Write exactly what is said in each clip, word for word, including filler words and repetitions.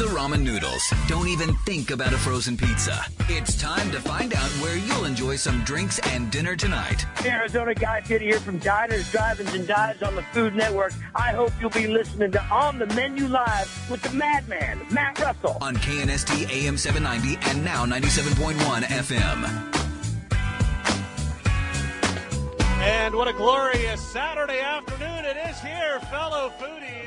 the ramen noodles. Don't even think about a frozen pizza. It's time to find out where you'll enjoy some drinks and dinner tonight. Arizona guys get here from Diners, Drive-Ins, and Dives on the Food Network. I hope you'll be listening to On the Menu Live with the madman, Matt Russell. On K N S T A M seven ninety and now ninety-seven point one F M. And what a glorious Saturday afternoon it is here, fellow foodies.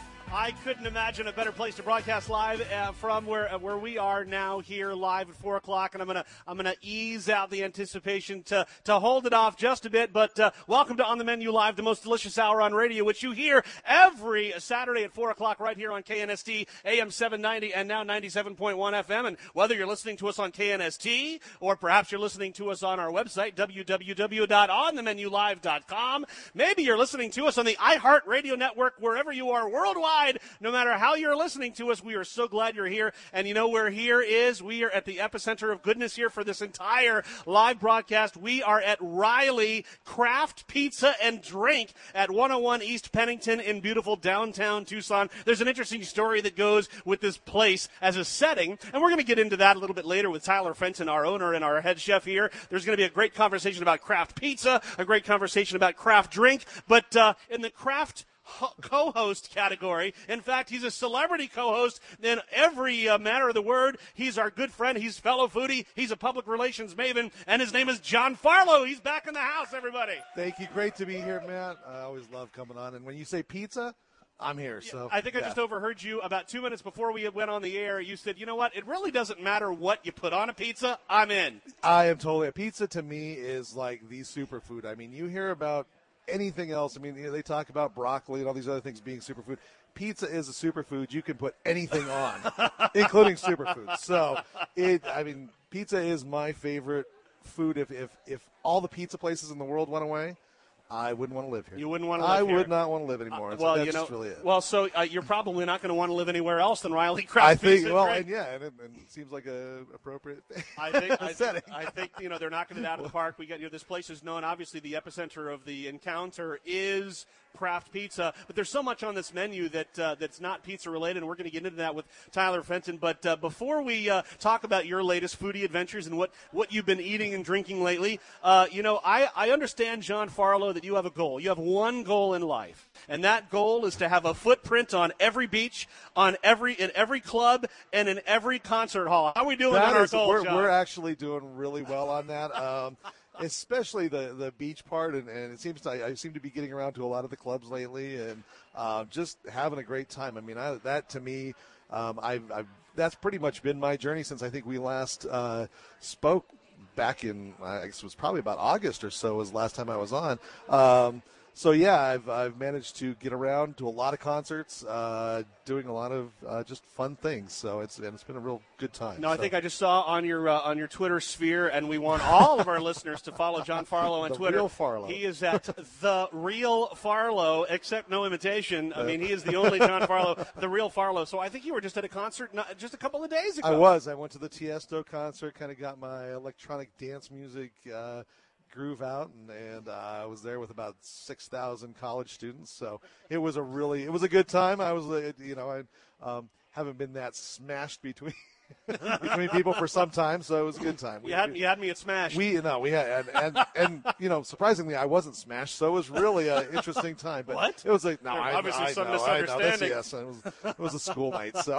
I couldn't imagine a better place to broadcast live uh, from where uh, where we are now here live at four o'clock, and I'm gonna I'm gonna ease out the anticipation to to hold it off just a bit. But uh, welcome to On the Menu Live, the most delicious hour on radio, which you hear every Saturday at four o'clock right here on K N S T A M seven ninety and now ninety-seven point one F M. And whether you're listening to us on K N S T or perhaps you're listening to us on our website w w w dot on the menu live dot com, maybe you're listening to us on the iHeartRadio network, wherever you are worldwide. No matter how you're listening to us, we are so glad you're here. And you know where here is? We are at the epicenter of goodness here for this entire live broadcast. We are at Riley Craft Pizza and Drink at one oh one East Pennington in beautiful downtown Tucson. There's an interesting story that goes with this place as a setting, and we're going to get into that a little bit later with Tyler Fenton, our owner and our head chef here. There's going to be a great conversation about craft pizza, a great conversation about craft drink, but uh, in the craft co-host category. In fact, he's a celebrity co-host in every uh, manner of the word. He's our good friend. He's fellow foodie. He's a public relations maven, and his name is John Farlow. He's back in the house, everybody. Thank you. Great to be here, Matt. I always love coming on. And when you say pizza, I'm here. So I think I yeah. just overheard you about two minutes before we went on the air. You said, you know what? It really doesn't matter what you put on a pizza. I'm in. I am totally. Pizza to me is like the superfood. I mean, you hear about anything else. I mean, you know, they talk about broccoli and all these other things being superfood. Pizza is a superfood. You can put anything on, including superfoods. So, it. I mean, pizza is my favorite food. If if if all the pizza places in the world went away, I wouldn't want to live here. You wouldn't want to live I here? I would not want to live anymore. Uh, well, that's you know, just really it. Well, so uh, you're probably not going to want to live anywhere else than Riley Craft I think, Pizza well, Drink. and yeah, and it, and it seems like a appropriate I think, I, setting. think, I think, you know, they're knocking it out of the park. We got, you know, this place is known, obviously, the epicenter of the encounter is craft pizza, but there's so much on this menu that uh, that's not pizza related, and we're going to get into that with Tyler Fenton. But uh, before we uh, talk about your latest foodie adventures and what, what you've been eating and drinking lately, uh, you know, I, I understand, John Farlow, that you have a goal. You have one goal in life, and that goal is to have a footprint on every beach, on every in every club, and in every concert hall. How are we doing That on our is- goal, we're, John? we're actually doing really well on that. Um, especially the, the beach part, and, and it seems to, I, I seem to be getting around to a lot of the clubs lately, and uh, just having a great time. I mean, I, that to me, um, I've, I've that's pretty much been my journey since I think we last uh, spoke back in, I guess it was probably about August or so was the last time I was on. Um, So, yeah, I've I've managed to get around to a lot of concerts, uh, doing a lot of uh, just fun things. So it's and it's been a real good time. No, so. I think I just saw on your uh, on your Twitter sphere, and we want all of our listeners to follow John Farlow on The Twitter. Real Farlow. He is at the Real Farlow, except no imitation. I mean, he is the only John Farlow, the Real Farlow. So I think you were just at a concert not, just a couple of days ago. I was. I went to the Tiesto concert, kind of got my electronic dance music uh, groove out, and, and uh, I was there with about six thousand college students. So it was a really, it was a good time. I was, uh, you know, I um, haven't been that smashed between between people for some time, so it was a good time. You had, you had me at Smash. We no, we had and, and and you know, surprisingly, I wasn't smashed, so it was really an interesting time. But What? It was like no, There's I, obviously I some know, I know. That's, misunderstanding. yes, it was, it was a school night. So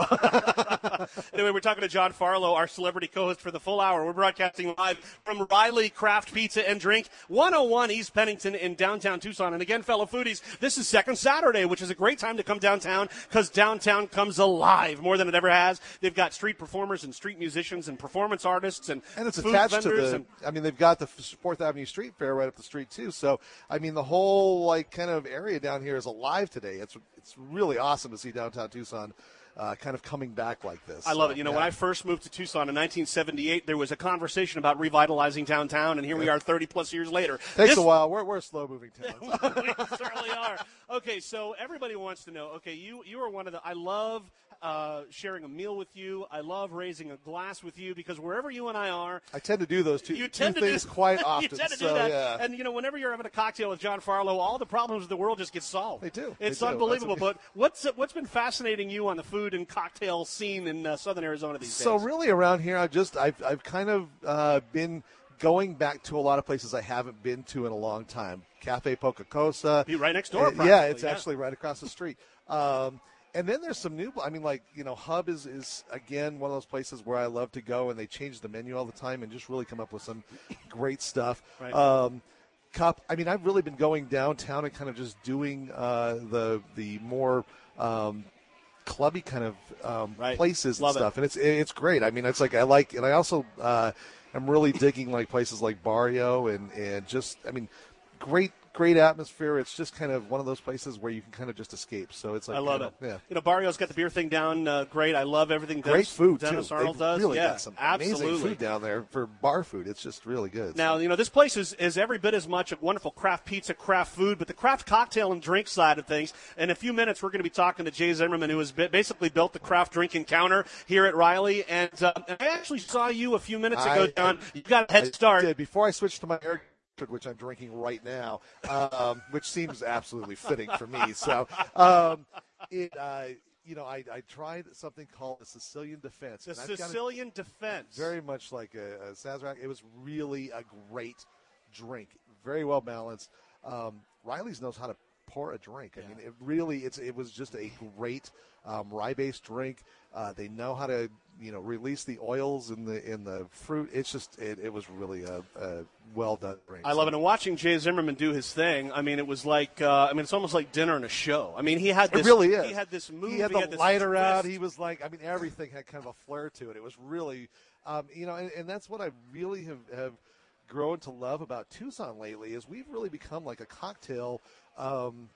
Anyway, we're talking to John Farlow, our celebrity co-host for the full hour. We're broadcasting live from Riley Craft Pizza and Drink, one oh one East Pennington in downtown Tucson. And again, fellow foodies, this is Second Saturday, which is a great time to come downtown because downtown comes alive more than it ever has. They've got street performers and street musicians and performance artists and and it's food attached to vendors the. and, I mean, they've got the Fourth Avenue Street Fair right up the street too. So I mean, the whole like kind of area down here is alive today. It's it's really awesome to see downtown Tucson. Uh, kind of coming back like this. I love so, it. You know, yeah. when I first moved to Tucson in nineteen seventy-eight, there was a conversation about revitalizing downtown, and here we are thirty plus years later. Takes This- a while. We're, we're a slow-moving town. We certainly are. Okay, so everybody wants to know, okay, you, you are one of the, I love uh, sharing a meal with you. I love raising a glass with you because wherever you and I are, I tend to do those two, you two tend to things do, quite often. You tend to so, do that. Yeah. And, you know, whenever you're having a cocktail with John Farlow, all the problems of the world just get solved. They do. It's They do. unbelievable. That's But what's what's been fascinating you on the food food and cocktail scene in uh, Southern Arizona these so days? So really around here, I've just I've I've kind of uh, been going back to a lot of places I haven't been to in a long time. Cafe Pocacosa. Be right next door. Uh, yeah, it's yeah. actually right across the street. Um, and then there's some new. I mean, like you know, Hub is is again one of those places where I love to go, and they change the menu all the time and just really come up with some great stuff. Right. Um, Cup. I mean, I've really been going downtown and kind of just doing uh, the the more um, clubby kind of um, right. places Love and stuff, it. and it's it's great. I mean, it's like I like, and I also uh, am really digging like places like Barrio and and just I mean, great. Great atmosphere. It's just kind of one of those places where you can kind of just escape. So it's like I love you know, it. Yeah. You know, Barrio's got the beer thing down uh, great. I love everything. Great Dennis, food Dennis too. Arnold They've does. really yeah, got some absolutely. amazing food down there for bar food. It's just really good. Now, you know, this place is, is every bit as much a wonderful craft pizza, craft food, but the craft cocktail and drink side of things. In a few minutes, we're going to be talking to Jay Zimmerman, who has basically built the craft drink encounter here at Riley. And, uh, and I actually saw you a few minutes ago, I, John. You got a head start. I did. Before I switched to my air, which I'm drinking right now, um, which seems absolutely fitting for me. So, um, it, uh, you know, I, I tried something called the Sicilian Defense. The and I've got Sicilian Defense. Very much like a, a Sazerac. It was really a great drink, very well balanced. Um, Riley's knows how to pour a drink. I Yeah. mean, it really, it's it was just a great um, rye-based drink. Uh, they know how to, you know, release the oils in the in the fruit. It's just, it, it was really a, a well done drink. I love it. And watching Jay Zimmerman do his thing, I mean, it was like, uh, I mean, it's almost like dinner and a show. I mean, he had this. It really is. He had this move. He had he the had this lighter twist. out. He was like, I mean, everything had kind of a flair to it. It was really, um, you know, and, and that's what I really have, have grown to love about Tucson lately is we've really become like a cocktail um,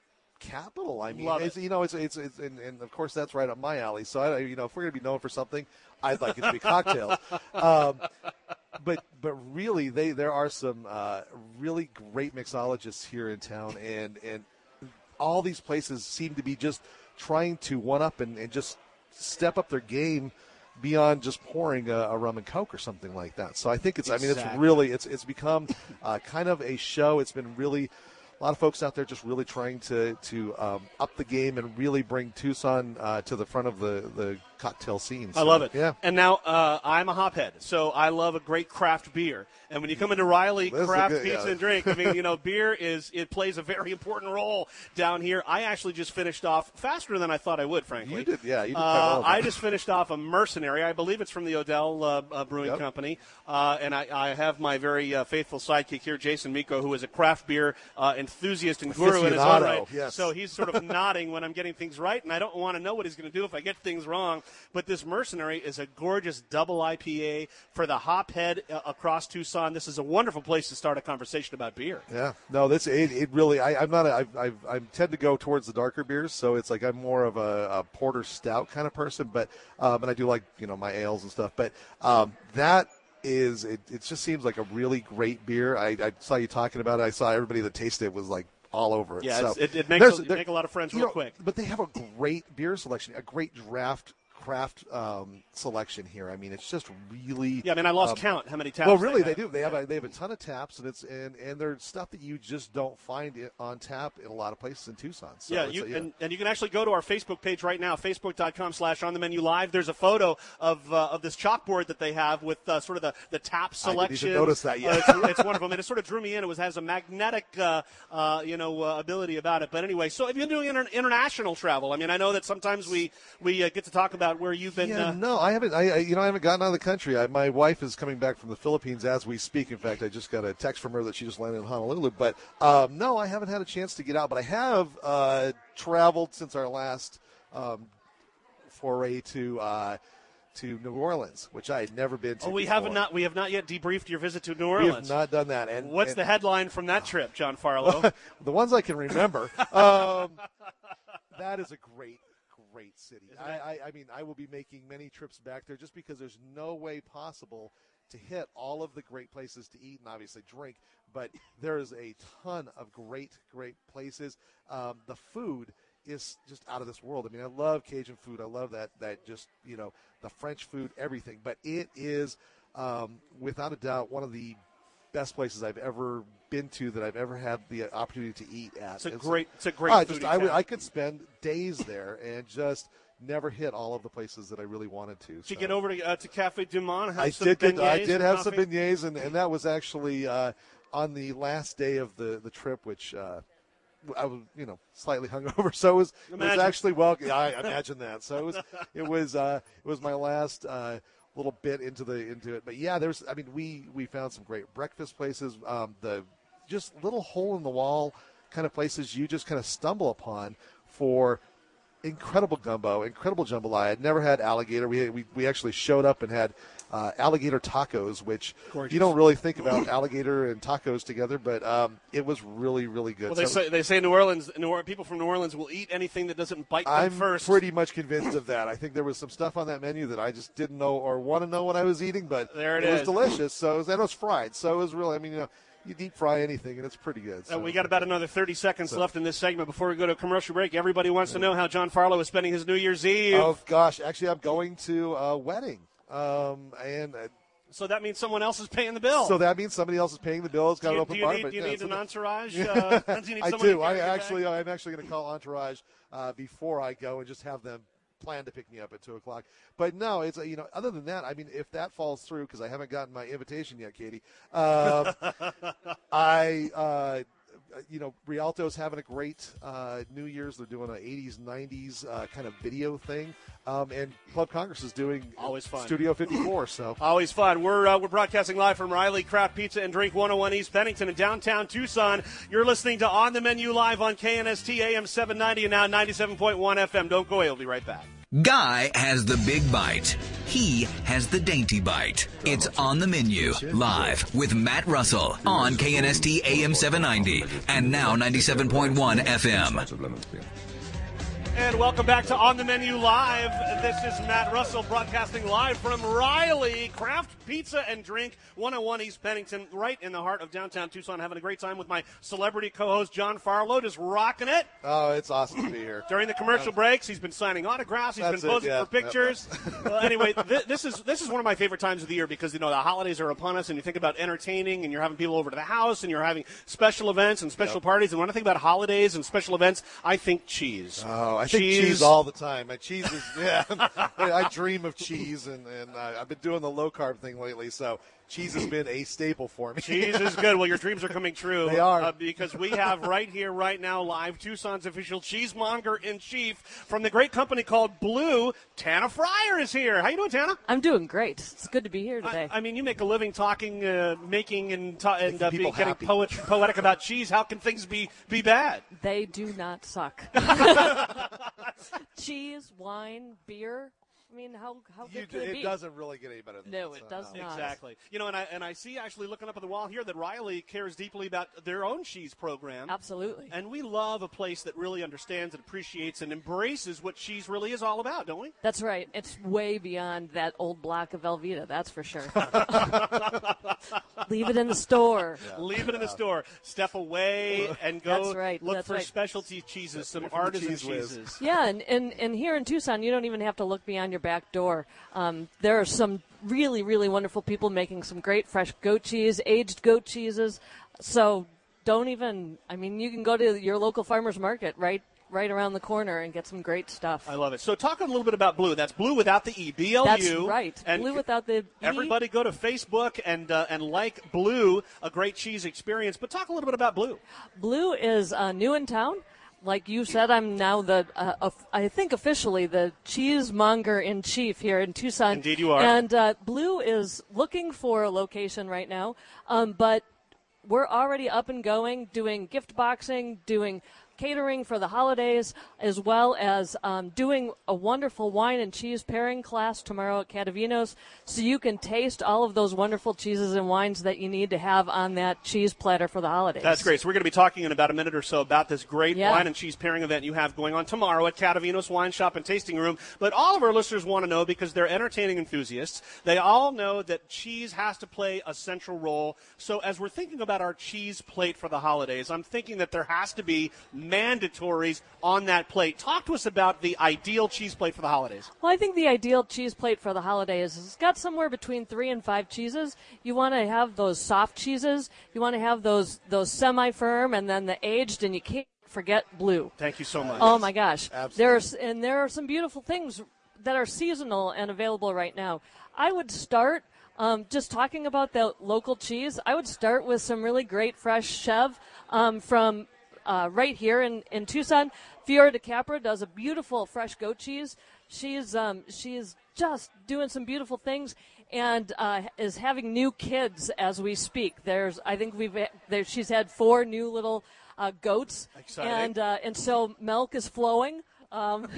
capital. I mean, Love it's, it. you know, it's it's, it's and, and of course that's right up my alley. So I, you know, if we're going to be known for something, I'd like it to be cocktails. um, but but really, they there are some uh, really great mixologists here in town, and and all these places seem to be just trying to one up and, and just step up their game beyond just pouring a, a rum and coke or something like that. So I think it's, Exactly. I mean, it's really, it's it's become uh, kind of a show. It's been really, a lot of folks out there just really trying to to um, up the game and really bring Tucson uh, to the front of the, the cocktail scene. So, I love it. Yeah. And now uh, I'm a hophead, so I love a great craft beer. And when you come into Riley This is Craft good, Pizza yeah. and Drink, I mean, you know, beer is it plays a very important role down here. I actually just finished off faster than I thought I would, frankly. You did, yeah. You did quite Uh, well. I just finished off a Mercenary. I believe it's from the Odell uh, uh, Brewing Yep. Company. Uh, and I, I have my very uh, faithful sidekick here, Jason Miko, who is a craft beer uh, enthusiast and guru in his own Aficionado, right. yes. So he's sort of nodding when I'm getting things right, and I don't want to know what he's going to do if I get things wrong. But this Mercenary is a gorgeous double I P A for the hophead uh, across Tucson. This is a wonderful place to start a conversation about beer. Yeah, no, this it, it really. I, I'm not. A, I, I I tend to go towards the darker beers, so it's like I'm more of a, a porter stout kind of person. But um, and I do like you know my ales and stuff. But um, that is it. It just seems like a really great beer. I, I saw you talking about it. I saw everybody that tasted it was like all over it. Yeah, so it's, it, it makes there's- a, you there- make a lot of friends you real know, quick. But they have a great beer selection, a great draft craft um, selection here. I mean, it's just really. Yeah, I mean, I lost um, count how many taps. Well, really, they have. do. They have a, they have a ton of taps, and it's and and they're stuff that you just don't find it on tap in a lot of places in Tucson. So yeah, it's you, a- yeah. And, and you can actually go to our Facebook page right now, facebook.com slash on the menu live. There's a photo of uh, of this chalkboard that they have with uh, sort of the, the tap selection. even notice that yet. Uh, it's, it's wonderful. I mean, it sort of drew me in. It was has a magnetic, uh, uh, you know, uh, ability about it. But anyway, so have you been doing inter- international travel? I mean, I know that sometimes we we uh, get to talk about where you've been. Yeah, uh, no, I haven't. I I- you know I haven't gotten out of the country. I, my wife is coming back from the Philippines as we speak. In fact, I just got a text from her that she just landed in Honolulu. But um, no, I haven't had a chance to get out. But I have uh, traveled since our last um, foray to uh, to New Orleans, which I had never been to. Oh, we before. have not we have not yet debriefed your visit to New We Orleans. have not done that. And What's and the headline from that trip, John Farlow? the ones I can remember. Um, that is a great, great city. I, I, I mean, I will be making many trips back there just because there's no way possible to hit all of the great places to eat and obviously drink. But there is a ton of great, great places. Um, the food is just out of this world. I mean, I love Cajun food. I love that, that just, you know, the French food, everything. But it is, um, without a doubt, one of the best places I've ever been to that I've ever had the opportunity to eat at. It's a It's- great it's a great I foodie just I, would, town. I could spend days there and just never hit all of the places that I really wanted to. Did you so. get over to, uh, to Cafe Du Monde? Have I some did. Get, beignets I did and have coffee? some beignets, and, and that was actually uh, on the last day of the, the trip, which uh, I was, you know, slightly hungover. So it was, it was actually well. Yeah, I imagine that. So it was it was uh, it was my last uh, little bit into the into it. But yeah, there's. I mean, we we found some great breakfast places. Um, the just little hole in the wall kind of places you just kind of stumble upon for incredible gumbo, incredible jambalaya. I'd never had alligator. We we, we actually showed up and had uh, alligator tacos, which Gorgeous. You don't really think about alligator and tacos together, but um, it was really, really good. Well, they so, say they say New Orleans, New Orleans, people from New Orleans will eat anything that doesn't bite them I'm first. pretty much convinced of that. I think there was some stuff on that menu that I just didn't know or want to know what I was eating, but There it was is. delicious. So it was, and it was fried, so it was really. I mean, you know, you deep fry anything, and it's pretty good. Uh, So. we got about another thirty seconds So- left in this segment before we go to a commercial break. Everybody wants to know how John Farlow is spending his New Year's Eve. Oh gosh, actually, I'm going to a wedding, um, and. Uh, So that means someone else is paying the bill. So that means somebody else is paying the bill. It's got do you, an open do you bar. need, but, do you yeah, need so an that- entourage? Uh, do you need I someone to do. I carry your actually, bag? I'm actually going to call Entourage uh, before I go and just have them plan to pick me up at two o'clock. But no, it's a, you know. Other than that, I mean, if that falls through, because I haven't gotten my invitation yet, Katie. Um, I. Uh, You know, Rialto's having a great uh, New Year's. They're doing an eighties, nineties uh, kind of video thing, um, and Club Congress is doing Always fun. Studio fifty-four. So Always fun. We're uh, we're broadcasting live from Riley Craft Pizza and Drink one oh one East Bennington in downtown Tucson. You're listening to On the Menu live on K N S T A M seven ninety and now ninety-seven point one F M. Don't go away. We'll be right back. Guy has the big bite. He has the dainty bite. It's On the Menu, live with Matt Russell on K N S T A M seven ninety and now ninety-seven point one F M. And welcome back to On the Menu Live. This is Matt Russell broadcasting live from Riley Craft Pizza and Drink, one oh one East Bennington, right in the heart of downtown Tucson. Having a great time with my celebrity co-host, John Farlow, just rocking it. oh, it's awesome to be here. During the commercial breaks, he's been signing autographs. He's That's been it, posing yeah. for pictures. Well, anyway, th- this is this is one of my favorite times of the year because you know the holidays are upon us, and you think about entertaining, and you're having people over to the house, and you're having special events and special Yep. parties. And when I think about holidays and special events, I think cheese. Oh, I think cheese all the time. My cheese is, yeah. I dream of cheese, and, and uh, I've been doing the low carb thing lately, so cheese has been a staple for me. Cheese is good. Well, your dreams are coming true. They are. Uh, because we have right here, right now, live, Tucson's official cheesemonger in chief from the great company called Blue. Tana Fryer is here. How you doing, Tana? I'm doing great. It's good to be here today. I, I mean, you make a living talking, uh, making, and, ta- and uh, be, people getting happy. poet- poetic about cheese. How can things be, be bad? They do not suck. Cheese, wine, beer. I mean, how how good You, can it, it be? doesn't really get any better than No, that, it so, does no. not. Exactly. You know, and I and I see actually looking up at the wall here that Riley cares deeply about their own cheese program. Absolutely. And we love a place that really understands and appreciates and embraces what cheese really is all about, don't we? That's right. It's way beyond that old block of Velveeta, that's for sure. Leave it in the store. Leave it in the store. Step away and go That's right, look that's for right. specialty cheeses, some from the artisan Cheese Whiz. cheeses. Yeah, and, and, and here in Tucson, you don't even have to look beyond your back door. Um, there are some really, really wonderful people making some great fresh goat cheese, aged goat cheeses. So don't even, I mean, you can go to your local farmer's market right right around the corner and get some great stuff. I love it. So talk a little bit about Blue. That's Blue without the E. B L U. That's right. And Blue without the E. everybody go to Facebook and uh, and like Blue, a great cheese experience. But talk a little bit about Blue. Blue is uh, new in town. Like you said, I'm now the, uh, of- I think officially the cheesemonger in chief here in Tucson. Indeed you are. And uh, Blue is looking for a location right now, um, but we're already up and going, doing gift boxing, doing catering for the holidays, as well as um, doing a wonderful wine and cheese pairing class tomorrow at Catavino's, so you can taste all of those wonderful cheeses and wines that you need to have on that cheese platter for the holidays. That's great. So we're going to be talking in about a minute or so about this great Yeah. wine and cheese pairing event you have going on tomorrow at Catavino's Wine Shop and Tasting Room. But all of our listeners want to know, because they're entertaining enthusiasts, they all know that cheese has to play a central role. So as we're thinking about our cheese plate for the holidays, I'm thinking that there has to be mandatories on that plate. Talk to us about the ideal cheese plate for the holidays. Well, I think the ideal cheese plate for the holidays is it's got somewhere between three and five cheeses. You want to have those soft cheeses. You want to have those those semi-firm and then the aged, and you can't forget Blue. Thank you so much. Oh my gosh. Absolutely. There's and there are some beautiful things that are seasonal and available right now. I would start um, just talking about the local cheese. I would start with some really great fresh Chev um, from uh, right here in, in Tucson. Fiora de Capra does a beautiful fresh goat cheese. She's um, she is just doing some beautiful things and uh, is having new kids as we speak. There's I think we've there, she's had four new little uh, goats. Exciting. and uh, and so milk is flowing. Um,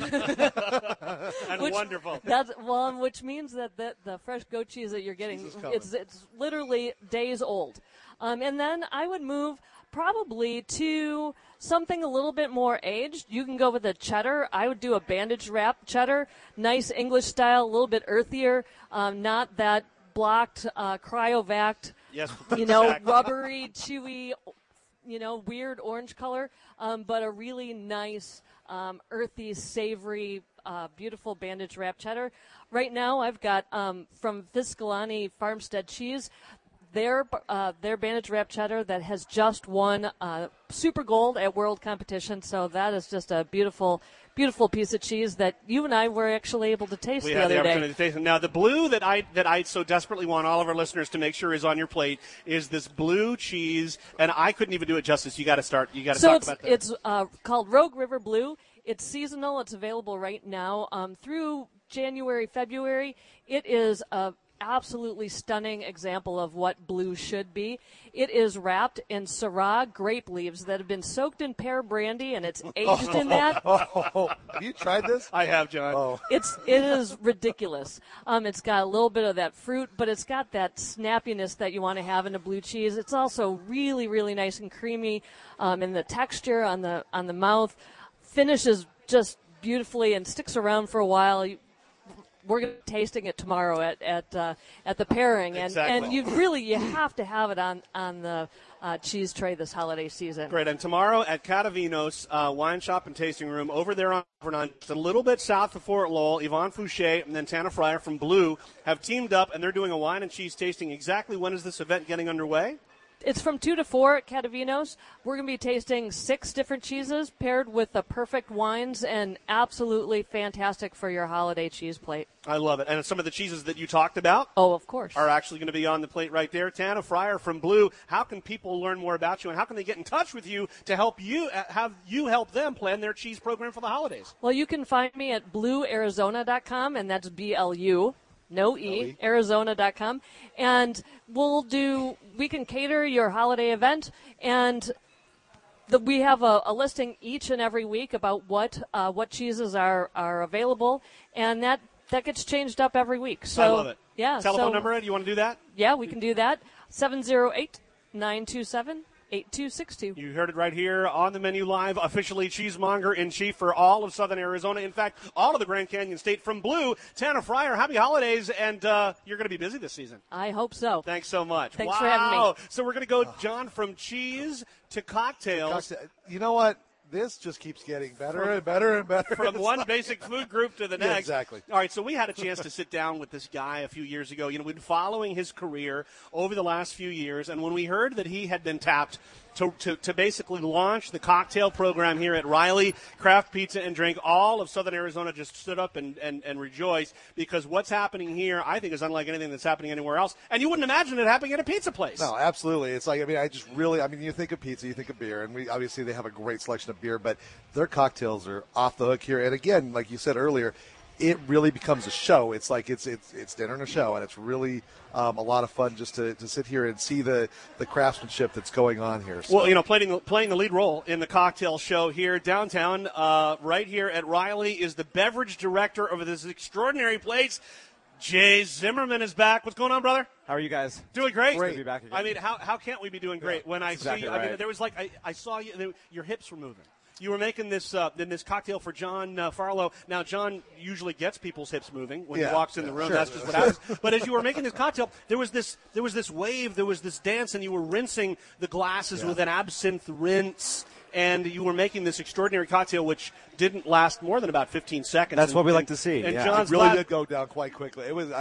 and which, wonderful. That's well, which means that the, the fresh goat cheese that you're getting, it's it's literally days old. Um, and then I would move probably to something a little bit more aged. You can go with a cheddar. I would do a bandage wrap cheddar, nice English style, a little bit earthier, um, not that blocked, uh, cryovac, Yes, you know, exactly. rubbery, chewy, you know, weird orange color, um, but a really nice, um, earthy, savory, uh, beautiful bandage wrap cheddar. Right now, I've got um, from Fiscalani Farmstead Cheese, their uh, their bandage wrap cheddar that has just won uh, Super Gold at World Competition. So that is just a beautiful, beautiful piece of cheese that you and I were actually able to taste We the had other the day. opportunity to taste it. Now, the blue that I that I so desperately want all of our listeners to make sure is on your plate is this blue cheese, and I couldn't even do it justice. You got to start. You got to So talk it's about that. it's uh, called Rogue River Blue. It's seasonal. It's available right now um, through January, February. It is a absolutely stunning example of what blue should be. It is wrapped in Syrah grape leaves that have been soaked in pear brandy, and it's aged in that. Oh, have you tried this? I have, John. Oh. It's it is ridiculous. Um, it's got a little bit of that fruit, but it's got that snappiness that you want to have in a blue cheese. It's also really, really nice and creamy um, in the texture on the on the mouth. Finishes just beautifully and sticks around for a while. You, we're going to be tasting it tomorrow at at uh, at the pairing, and Exactly. and you really you have to have it on on the uh, cheese tray this holiday season. Great. And tomorrow at Catavinos uh, Wine Shop and Tasting Room over there on Vernon, just a little bit south of Fort Lowell, Yvonne Fouché and then Tana Fryer from Blue have teamed up, and they're doing a wine and cheese tasting. Exactly when is this event getting underway? It's from two to four at Catavinos. We're going to be tasting six different cheeses paired with the perfect wines, and absolutely fantastic for your holiday cheese plate. I love it. And some of the cheeses that you talked about Oh, of course. are actually going to be on the plate right there. Tana Fryer from Blue, how can people learn more about you, and how can they get in touch with you to help you, uh, have you help them plan their cheese program for the holidays? Well, you can find me at blue arizona dot com, and that's B L U. No E, Arizona dot com. And we'll do, we can cater your holiday event, and the, we have a, a listing each and every week about what uh, what cheeses are, are available, and that, that gets changed up every week. So, I love it. Yeah. Telephone so, number, Ed, you want to do that? Yeah, we can do that. seven oh eight, nine two seven, eight two six two. You heard it right here on the Menu Live, officially cheesemonger in chief for all of Southern Arizona. In fact, all of the Grand Canyon State from Blue. Tana Fryer, happy holidays, and uh, you're going to be busy this season. I hope so. Thanks so much. Thanks wow. for having me. So we're going to go, John, from cheese to cocktails. You know what? This just keeps getting better and better and better. From one basic food group to the Yeah, next. exactly. All right, so we had a chance to sit down with this guy a few years ago. You know, we've been following his career over the last few years, and when we heard that he had been tapped to, to, to basically launch the cocktail program here at Riley Craft Pizza and Drink, all of Southern Arizona just stood up and, and, and rejoiced, because what's happening here, I think, is unlike anything that's happening anywhere else. And you wouldn't imagine it happening at a pizza place. No, absolutely. It's like, I mean, I just really, I mean, you think of pizza, you think of beer, and we obviously they have a great selection of beer, but their cocktails are off the hook here. And again, like you said earlier, it really becomes a show. It's like it's it's it's dinner and a show, and it's really um, a lot of fun just to, to sit here and see the, the craftsmanship that's going on here. So. Well, you know, playing playing the lead role in the cocktail show here downtown, uh, right here at Riley, is the beverage director of this extraordinary place. Jay Zimmerman is back. What's going on, brother? How are you guys? Doing great. Great to be back again. I mean, how how can't we be doing great when I exactly see? I mean, right. there was like I, I saw you. There, your hips were moving. You were making this uh, in this cocktail for John uh, Farlow. Now, John usually gets people's hips moving when Yeah, he walks in the yeah, room. sure. That's just what happens. But as you were making this cocktail, there was this there was this wave, there was this dance, and you were rinsing the glasses Yeah. with an absinthe rinse. And you were making this extraordinary cocktail, which didn't last more than about fifteen seconds. That's and, what we and, like to see, And yeah. John's It really glad- did go down quite quickly. It was I,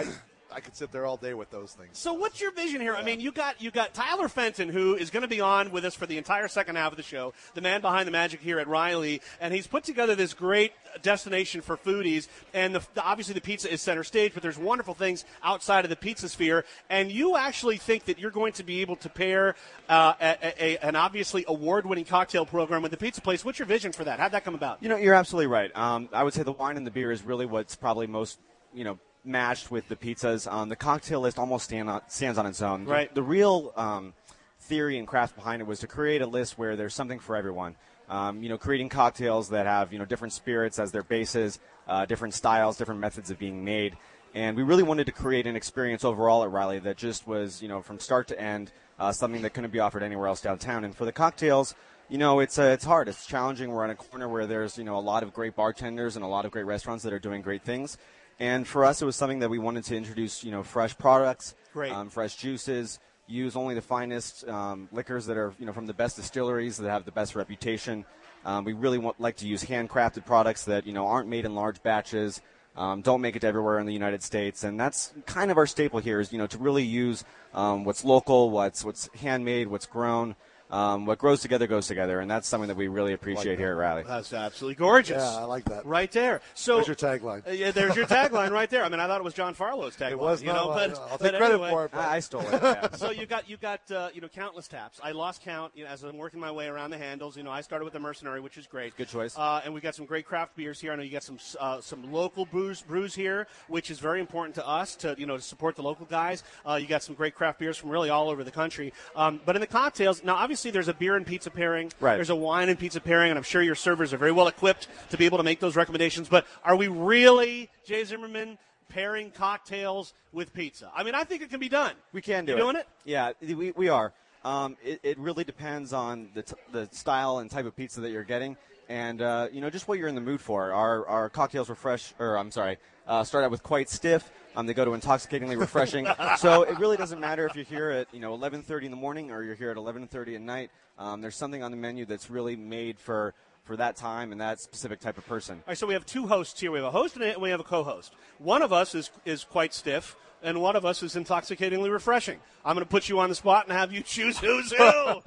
I could sit there all day with those things. So what's your vision here? I mean, you got you got Tyler Fenton, who is going to be on with us for the entire second half of the show, the man behind the magic here at Riley, and he's put together this great destination for foodies. And the, the, obviously the pizza is center stage, but there's wonderful things outside of the pizza sphere. And you actually think that you're going to be able to pair uh, a, a, an obviously award-winning cocktail program with the pizza place. What's your vision for that? How'd that come about? You know, you're absolutely right. Um, I would say the wine and the beer is really what's probably most, you know, matched with the pizzas. Um, the cocktail list almost stand on, stands on its own. Right. The, the real um, theory and craft behind it was to create a list where there's something for everyone. Um, you know, creating cocktails that have, you know, different spirits as their bases, uh, different styles, different methods of being made. And we really wanted to create an experience overall at Riley that just was, you know, from start to end, uh, something that couldn't be offered anywhere else downtown. And for the cocktails, you know, it's uh, it's hard. It's challenging. We're on a corner where there's, you know, a lot of great bartenders and a lot of great restaurants that are doing great things. And for us, it was something that we wanted to introduce, you know, fresh products, Great. Um, fresh juices, use only the finest um, liquors that are, you know, from the best distilleries that have the best reputation. Um, we really want, like to use handcrafted products that, you know, aren't made in large batches, um, don't make it everywhere in the United States. And that's kind of our staple here is, you know, to really use um, what's local, what's what's handmade, what's grown. Um, what grows together goes together, and that's something that we really appreciate like here at Riley. That's absolutely gorgeous. Yeah, I like that. Right there. So There's your tagline. Uh, yeah, there's your tagline right there. I mean, I thought it was John Farlow's tagline. It was you not know, mine. but, I'll but take credit anyway. for it. But I, I stole it. Yeah. So you got you got uh, you know countless taps. I lost count you know, as I'm working my way around the handles. You know, I started with the Mercenary, which is great. Good choice. Uh, and we got some great craft beers here. I know you got some uh, some local brews brews here, which is very important to us to you know to support the local guys. Uh, you got some great craft beers from really all over the country. Um, but in the cocktails, now obviously there's a beer and pizza pairing. Right. There's a wine and pizza pairing, and I'm sure your servers are very well equipped to be able to make those recommendations. But are we really, Jay Zimmerman, pairing cocktails with pizza? I mean, I think it can be done. We can do you it. doing it? Yeah, we, we are. Um, it, it really depends on the, t- the style and type of pizza that you're getting, and uh, you know just what you're in the mood for. Our our cocktails were fresh, or I'm sorry, uh, start out with quite stiff. Um, they go to intoxicatingly refreshing. So it really doesn't matter if you're here at you know eleven thirty in the morning or you're here at eleven thirty at night. Um, there's something on the menu that's really made for. for that time and that specific type of person. All right, so we have two hosts here. We have a host and we have a co-host. One of us is is quite stiff, and one of us is intoxicatingly refreshing. I'm going to put you on the spot and have you choose who's who.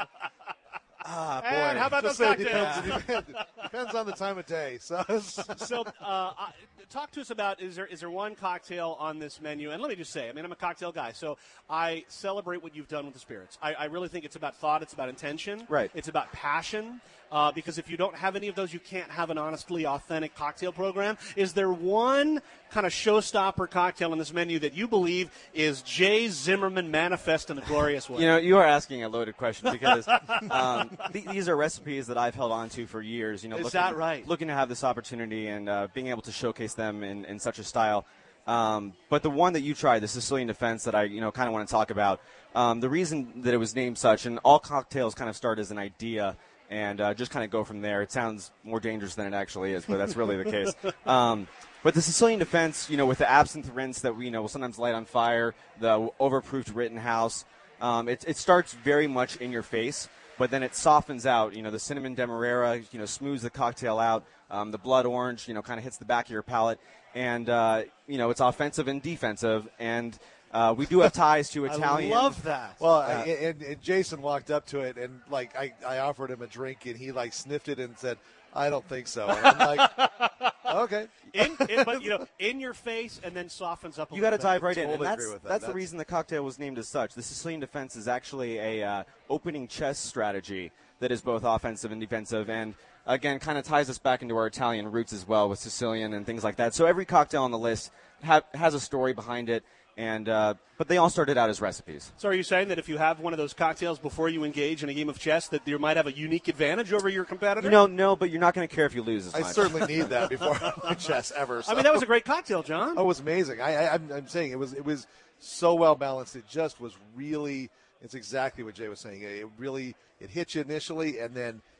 Ah, boy. And how about Just those say it cocktails? depends, it depends, depends on the time of day. So, So, uh, I- talk to us about is there is there one cocktail on this menu? And let me just say, I mean, I'm a cocktail guy, so I celebrate what you've done with the spirits. I, I really think it's about thought, it's about intention, Right. It's about passion. Uh, because if you don't have any of those, you can't have an honestly authentic cocktail program. Is there one kind of showstopper cocktail on this menu that you believe is Jay Zimmerman manifest in a glorious way? You know, you are asking a loaded question because um, th- these are recipes that I've held on to for years. You know, Is looking, that right? Looking to have this opportunity and uh, being able to showcase them in, in such a style. Um, but the one that you tried, the Sicilian Defense, that I you know kind of want to talk about. Um, the reason that it was named such, and all cocktails kind of start as an idea. And uh, just kind of go from there. It sounds more dangerous than it actually is, but that's really the case. Um, but the Sicilian Defense, you know, with the absinthe rinse that we you know will sometimes light on fire, the overproofed Rittenhouse, um, it, it starts very much in your face, but then it softens out. You know, the cinnamon demerara, you know, smooths the cocktail out. Um, the blood orange, you know, kind of hits the back of your palate, and uh, you know, it's offensive and defensive, and Uh, we do have ties to Italian. I love that. well, Uh, and, and Jason walked up to it, and like I, I offered him a drink, and he like sniffed it and said, "I don't think so." And I'm like, "Okay." in, in, but you know, in your face, and then softens up. A You got to little bit. dive right in, Totally and agree that's with that. that's the That's- reason the cocktail was named as such. The Sicilian Defense is actually a uh, opening chess strategy that is both offensive and defensive, and again, kind of ties us back into our Italian roots as well with Sicilian and things like that. So every cocktail on the list ha- has a story behind it, and uh, but they all started out as recipes. So are you saying that if you have one of those cocktails before you engage in a game of chess, that you might have a unique advantage over your competitor? You know, no, but you're not going to care if you lose as I much. certainly need that before I play chess ever. So. I mean, that was a great cocktail, John. Oh, it was amazing. I, I, I'm, I'm saying it was it was so well balanced. It just was really. It's exactly what Jay was saying. It really it hit you initially, and then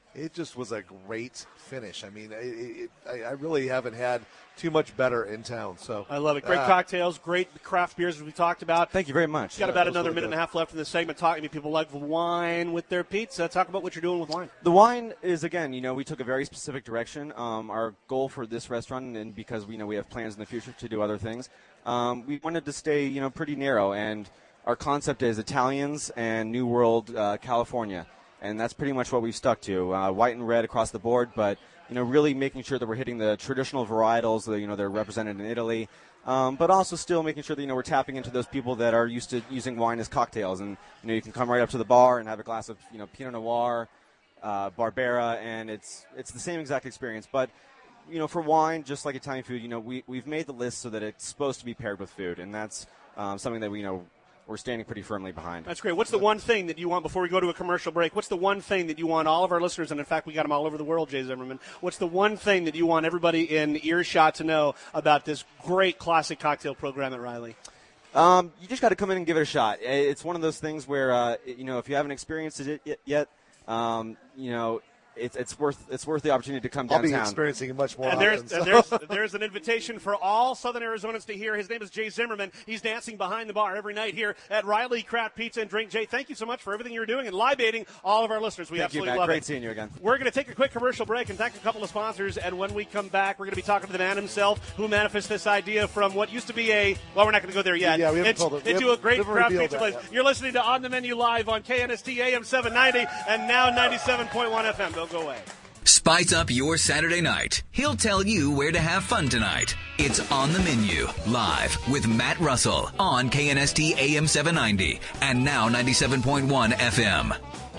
it just was a great finish. I mean, it, it, I, I really haven't had too much better in town. So I love it. Great uh, cocktails, great craft beers as we talked about. Thank you very much. Got Yeah, about that was another really minute good. and a half left in this segment talking to people like wine with their pizza. Talk about what you're doing with wine. The wine is, again, you know, we took a very specific direction. Um, our goal for this restaurant, and because we know we have plans in the future to do other things, um, we wanted to stay, you know, pretty narrow. And our concept is Italians and New World uh, California. And that's pretty much what we've stuck to. Uh, white and red across the board, but, you know, really making sure that we're hitting the traditional varietals that, you know, they're represented in Italy. Um, but also still making sure that, you know, we're tapping into those people that are used to using wine as cocktails. And, you know, you can come right up to the bar and have a glass of, you know, Pinot Noir, uh, Barbera, and it's it's the same exact experience. But, you know, for wine, just like Italian food, you know, we, we've made the list so that it's supposed to be paired with food. And that's um, something that we, you know, we're standing pretty firmly behind. That's great. What's the one thing that you want, before we go to a commercial break, what's the one thing that you want all of our listeners, and in fact we got them all over the world, Jay Zimmerman, what's the one thing that you want everybody in earshot to know about this great classic cocktail program at Riley? Um, you just got to come in and give it a shot. It's one of those things where, uh, you know, if you haven't experienced it yet, um, you know, It's, it's worth it's worth the opportunity to come I'll downtown. be experiencing it much more And often. there's, so. and there's, there's an invitation for all Southern Arizonans to hear. His name is Jay Zimmerman. He's dancing behind the bar every night here at Riley Craft Pizza and Drink. Jay, thank you so much for everything you're doing and libating all of our listeners. We Thank you, absolutely Matt. love Great it. seeing you again. We're going to take a quick commercial break and thank a couple of sponsors. And when we come back, we're going to be talking to the man himself who manifests this idea from what used to be a, well, we're not going to go there yet. Yeah, we haven't it's, told it. We into haven't- a great we haven't craft revealed pizza that place. yet. You're listening to On the Menu Live on K N S T A M seven ninety and now ninety-seven point one F M. Don't go away. Spice up your Saturday night. He'll tell you where to have fun tonight. It's On the Menu, live with Matt Russell on K N S T A M seven ninety and now ninety-seven point one F M.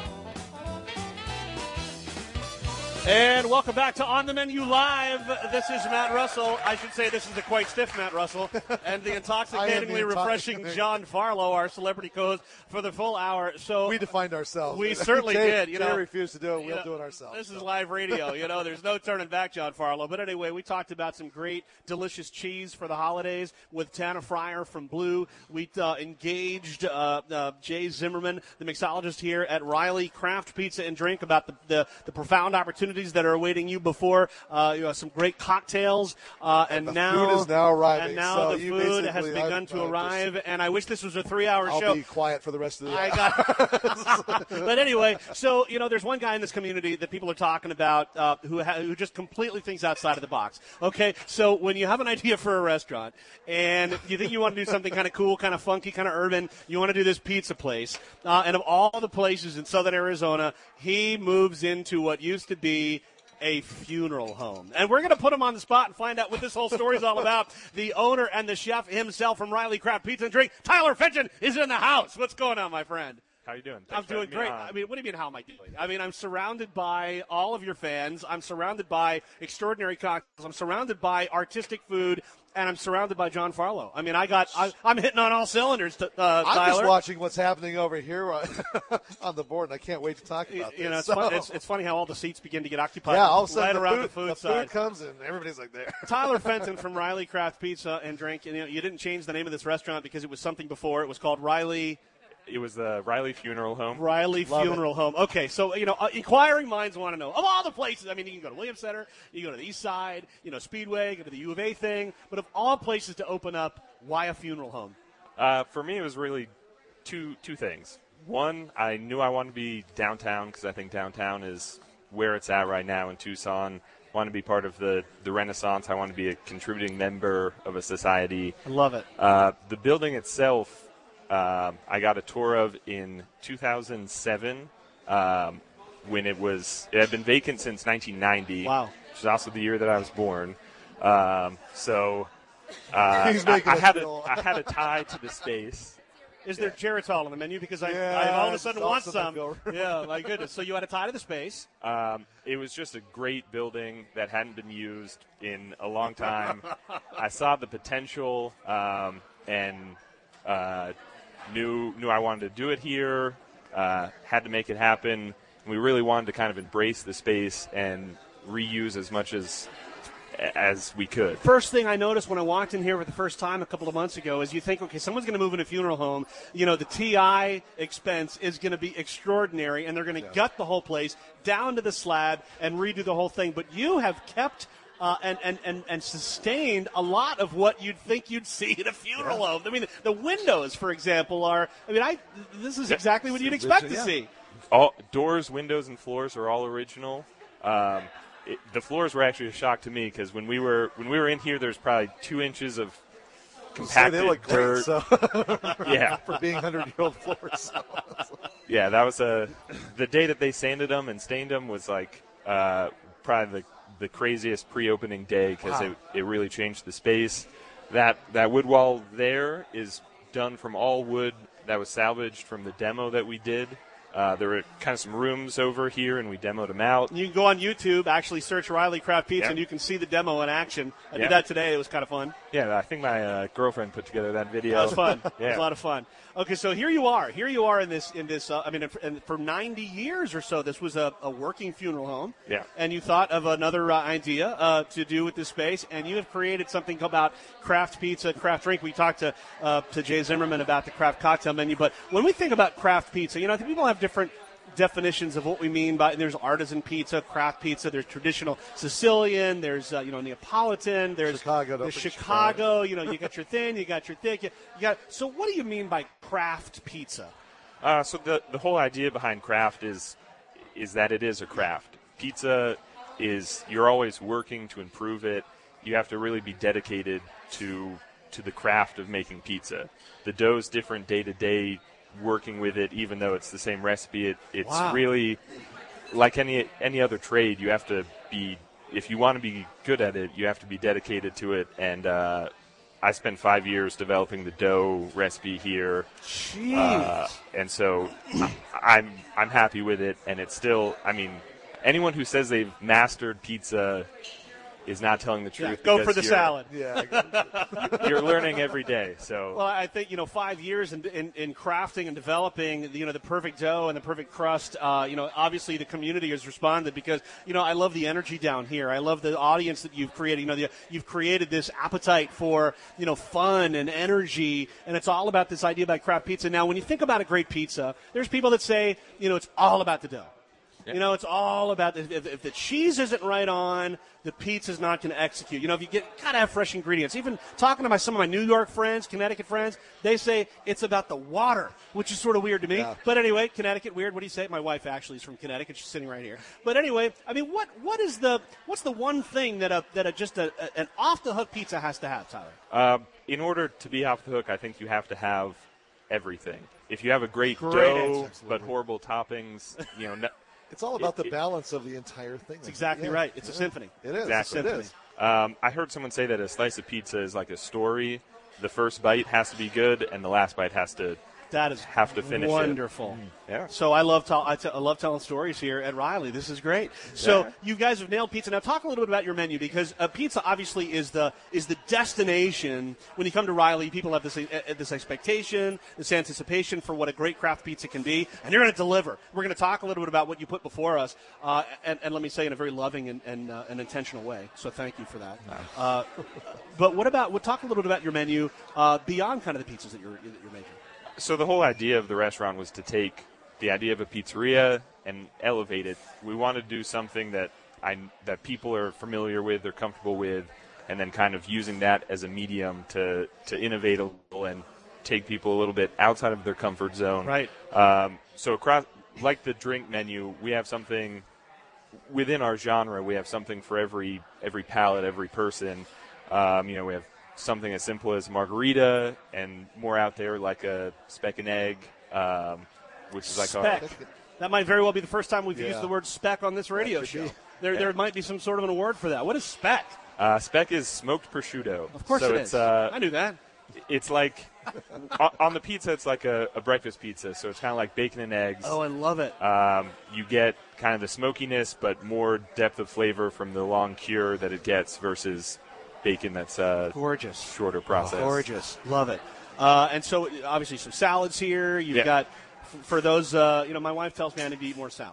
And welcome back to On the Menu Live. This is Matt Russell. I should say this is the quite stiff Matt Russell. And the intoxicatingly I am the refreshing intoxicating- John Farlow, our celebrity co-host, for the full hour. So We defined ourselves. We certainly Jay, did. You Jay know, refused to do it. you We'll know, do it ourselves. This is so. live radio. You know, there's no turning back, John Farlow. But anyway, we talked about some great, delicious cheese for the holidays with Tana Fryer from Blue. We uh, engaged uh, uh, Jay Zimmerman, the mixologist here at Riley Craft Pizza and Drink, about the, the, the profound opportunities that are awaiting you before. Uh, you know, some great cocktails, uh, and The now food is now arriving, And now so the you food has basically- begun I've- to uh, arrive. And I wish this was a three-hour I'll show. be quiet for the rest of the I got. But anyway, so you know, there's one guy in this community that people are talking about uh, who ha- who just completely thinks outside of the box. Okay, so when you have an idea for a restaurant and you think you want to do something kind of cool, kind of funky, kind of urban, you want to do this pizza place, uh, and of all the places in Southern Arizona, he moves into what used to be a funeral home. And we're going to put him on the spot and find out what this whole story is all about. The owner and the chef himself from Riley Craft Pizza and Drink, Tyler Fenton, is in the house. What's going on, my friend? How you doing? I'm Thanks for doing having me great. on. I mean, what do you mean, how am I doing? I mean, I'm surrounded by all of your fans. I'm surrounded by extraordinary cocktails. I'm surrounded by artistic food. And I'm surrounded by John Farlow. I mean, I got, I, I'm hitting on all cylinders, uh, I'm Tyler. just watching what's happening over here on the board, and I can't wait to talk about You this. know, it's, So- fun, it's, it's funny how all the seats begin to get occupied yeah, all of a sudden right the around food, the food the side. food comes and everybody's like there. Tyler Fenton from Riley Craft Pizza and Drink. And, you know, you didn't change the name of this restaurant because it was something before. It was called Riley It was the Riley Funeral Home. Riley Love Funeral Home. Okay, so, you know, uh, inquiring minds want to know. Of all the places, I mean, you can go to Williams Center, you can go to the East Side, you know, Speedway, go to the U of A thing, but of all places to open up, why a funeral home? Uh, for me, it was really two two things. One, I knew I wanted to be downtown because I think downtown is where it's at right now in Tucson. I want to be part of the, the Renaissance. I want to be a contributing member of a society. I love it. Uh, the building itself, uh, I got a tour of in two thousand seven um, when it was it had been vacant since nineteen ninety. Wow. Which is also the year that I was born. Um, so uh, He's I, making I us had a, feel- I had a tie to the space. Is there Geritol on the menu? Because I, Yeah, I all of a it's sudden want also some. the go- Yeah, my goodness. So you had a tie to the space. Um, it was just a great building that hadn't been used in a long time. I saw the potential um, and uh, knew knew I wanted to do it here. Uh, had to make it happen. And we really wanted to kind of embrace the space and reuse as much as as we could. First thing I noticed when I walked in here for the first time a couple of months ago is you think, okay, someone's going to move in a funeral home. You know, the T I expense is going to be extraordinary, and they're going to yeah. gut the whole place down to the slab and redo the whole thing. But you have kept uh, and, and, and, and sustained a lot of what you'd think you'd see in a funeral yeah. home. I mean, the windows, for example, are, I mean, I this is exactly what you'd expect to yeah. see. All doors, windows, and floors are all original. Um, it, the floors were actually a shock to me because when we were when we were in here, there's probably two inches of compacted so they look dirt. Great, so yeah, for being hundred-year-old floors. So. Yeah, that was a the day that they sanded them and stained them was like uh, probably the the craziest pre-opening day because wow. it it really changed the space. That that wood wall there is done from all wood that was salvaged from the demo that we did. Uh, there were kind of some rooms over here, and we demoed them out. You can go on YouTube, actually search Riley Craft Pizza, yep. and you can see the demo in action. I yep. did that today. It was kind of fun. Yeah, I think my uh, girlfriend put together that video. That was fun. yeah. It was a lot of fun. Okay, so here you are. Here you are in this. In this. Uh, I mean, and for ninety years or so, this was a, a working funeral home. Yeah. And you thought of another uh, idea uh, to do with this space, and you have created something about craft pizza, craft drink. We talked to uh, to Jay Zimmerman about the craft cocktail menu, but when we think about craft pizza, you know, I think people have different definitions of what we mean by, there's artisan pizza, craft pizza, there's traditional Sicilian, there's uh, you know Neapolitan, there's Chicago, there's Chicago, you know, you got your thin, you got your thick, you, you got. So what do you mean by craft pizza? Uh, so the the whole idea behind craft is is that it is a craft. Pizza is you're always working to improve it. You have to really be dedicated to to the craft of making pizza. The dough's different day to day. Working with it, even though it's the same recipe, it, it's wow. really like any any other trade. You have to be, if you want to be good at it, you have to be dedicated to it. And uh, I spent five years developing the dough recipe here, uh, and so I'm I'm happy with it. And it's still, I mean, anyone who says they've mastered pizza is not telling the truth. Yeah, go for the salad. Yeah, you're learning every day. So well, I think you know five years in, in, in crafting and developing you know the perfect dough and the perfect crust. Uh, you know, obviously the community has responded because you know I love the energy down here. I love the audience that you've created. You know, the, you've created this appetite for you know fun and energy, and it's all about this idea about craft pizza. Now, when you think about a great pizza, there's people that say you know it's all about the dough. Yeah. You know, it's all about if, if the cheese isn't right on, the pizza's not going to execute. You know, if you get gotta have fresh ingredients. Even talking to my some of my New York friends, Connecticut friends, they say it's about the water, which is sort of weird to me. Yeah. But anyway, Connecticut, weird. What do you say? My wife actually is from Connecticut. She's sitting right here. But anyway, I mean, what what is the what's the one thing that a that a just a, a, an off the hook pizza has to have, Tyler? Uh, in order to be off the hook, I think you have to have everything. If you have a great, great dough answer. but horrible toppings, you know. No, it's all about it, the balance of the entire thing. That's exactly yeah. right. It's yeah. a symphony. It is. Exactly. It is. Um, I heard someone say that a slice of pizza is like a story. The first bite has to be good, and the last bite has to that is have to finish wonderful. it. Yeah. So I love tell, I, t- I love telling stories here at Riley. This is great. So yeah. you guys have nailed pizza. Now talk a little bit about your menu because uh, pizza obviously is the is the destination when you come to Riley. People have this uh, this expectation, this anticipation for what a great craft pizza can be, and you're going to deliver. We're going to talk a little bit about what you put before us, uh, and, and let me say in a very loving and and, uh, and intentional way. So thank you for that. Uh, but what about? We'll talk a little bit about your menu uh, beyond kind of the pizzas that you're that you're making. So the whole idea of the restaurant was to take the idea of a pizzeria and elevate it. We want to do something that I that people are familiar with, they're comfortable with, and then kind of using that as a medium to, to innovate a little and take people a little bit outside of their comfort zone. Right. Um, so across, like the drink menu, we have something within our genre. We have something for every every palate, every person. Um, you know, we have something as simple as margarita, and more out there like a speck and egg, um, which is like speck. a That might very well be the first time we've yeah. used the word speck on this radio show. There, yeah. there might be some sort of an award for that. What is speck? Uh, speck is smoked prosciutto. Of course so it it's, is. Uh, I knew that. It's like on, on the pizza, it's like a, a breakfast pizza, so it's kind of like bacon and eggs. Oh, I love it. Um, you get kind of the smokiness, but more depth of flavor from the long cure that it gets versus bacon that's a gorgeous shorter process. Oh, gorgeous, love it. Uh, and so obviously some salads here. You've yeah. got f- for those. Uh, you know, my wife tells me I need to eat more salads.